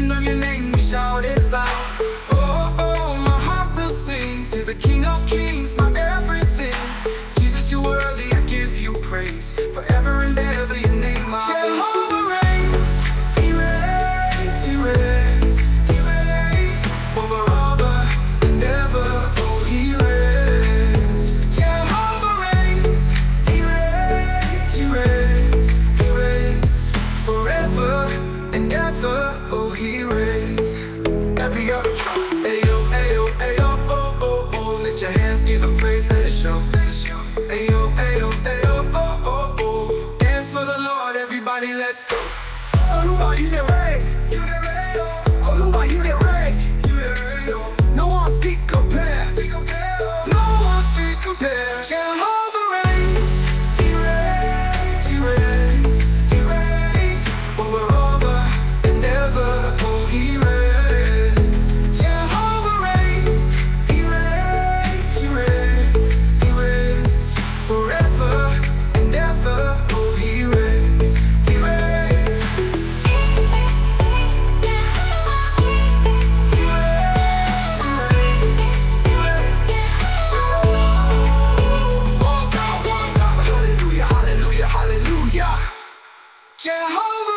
mention of your name, we shout it loud. Oh, oh, my heart will sing to the King of Kings, my everything. Jesus, you're worthy, I give you praise. Forever and ever your name I Jehovah reigns, he reigns, he reigns, he reigns. Over and ever, oh he reigns. Jehovah reigns, he reigns, he reigns, he reigns. Forever and ever, oh he reigns. Every other trump, ayo, ayo, ayo, oh, oh, oh. Lift your hands, give him praise, let it show. Ayo, ayo, ayo, oh, oh, oh. Dance for the Lord, everybody, let's go. Oluwa, you the reign, you the reign, oh. Oluwa, you the reign, you the reign, oh. No one feet compare, no one feet compare. Jehovah reigns, he reigns, he reigns, he reigns. Over and ever, oh he reigns. Jehovah reigns, he reigns, he reigns, he reigns. Forever and ever, oh he reigns, he reigns. He reigns, he reigns, he reigns. Walls out, hallelujah, hallelujah, hallelujah. Jehovah